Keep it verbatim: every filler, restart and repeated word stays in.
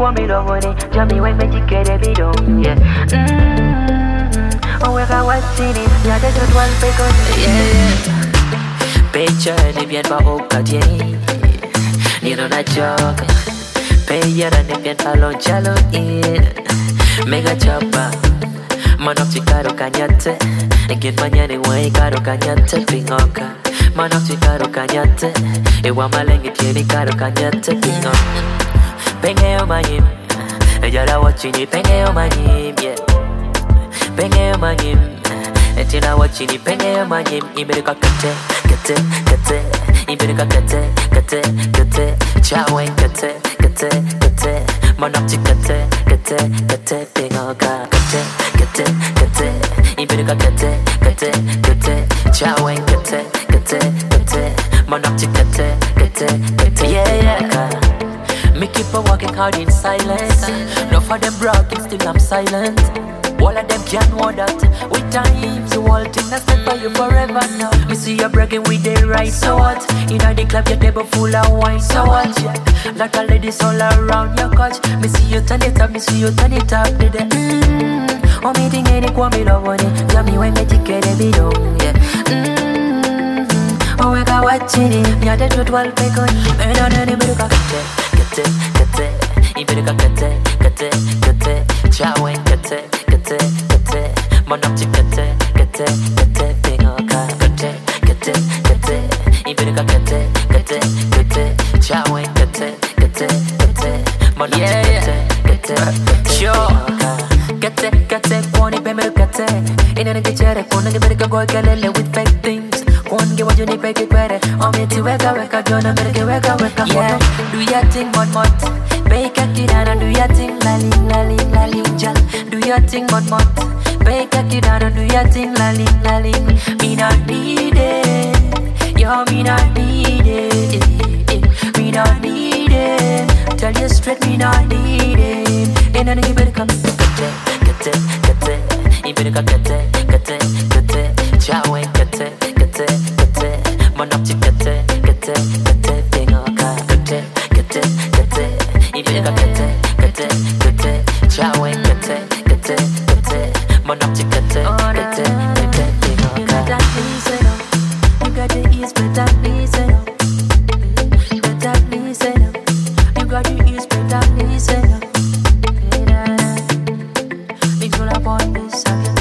kwa mi lovoni Jami we me jikere bidon Yeah Mmm Weka watini Ya de jot wal pekon Yeah yeah Picture ni bien pa okadie Ni no na joke Peyera ni bien pa lonchalo in Mega chapa Manok chikaro kanyate Ngin manyani wai karo kanyate pingoka Manok chikaro kanyate Ewa malengi tieni karo kanyate pingoka Pengeo manyim Ejala wachini pengeo manyim yeah Pengeo manyim Etina wachini pengeo manyim Imerika kate, kate, kate Imerika kate, kate, kate Chawen kate, kate, kate Manok chikate, kate, kate pingoka Kate, kate, kate Imerika kate, kate, kate Chawen kate, kate, kate Manok chikate, kate, kate Yeah, yeah Me keep on walking hard in silence. No for them bragging, still I'm silent. All of them can't know that. With times, the whole thing I stand by you forever now. Me see you bragging with the right, so what? Inna the club, your table full of wine, so what? Yeah. Like a ladies all around your couch. Me see you turn it up, me see you turn it up, did it? Mmm. Oh, me think any kwa me love on it. Tell me when me take it, be done, yeah. Mmm. Oh, we got watching it. Me a dead with twelve bacon. Me don't know the middle kate, kate, kate. Iberika kate, kate, kate. Chawen kate, kate, kate. Manok chikate, kate, kate. Pingoka kate, kate, kate. Iberika kate, kate, kate. Chawen kate, kate, kate. Manok chikate, kate, kate. Sure. Kate, kate. Kwani pemel kate. Ina nikichere, kuna niberika goy kelele with fake things. One give what you need, make it better. I'm to weka weka, don't make it weka weka. Yeah, do your thing, mon mot. Bake a kid and do your thing, lali lali lali jal. Do your thing, mon mot. Bake a kid and do your thing, lali lali. Me not need it, yo me not need it. Me not need it. Tell you straight, me not need it. And then you better come, kate, kate, kate. You better come, kate, kate, kate. Chawen kate. Manok chikate, kate, kate, pingoka, kate, kate, kate. Iberika kate, kate, kate. Chawen kate, kate, kate. Manok chikate, kate, kate, pingoka. You got that listen up, you got the east, better listen up. Better listen up, you got the east, better listen up. Mix all up on this again.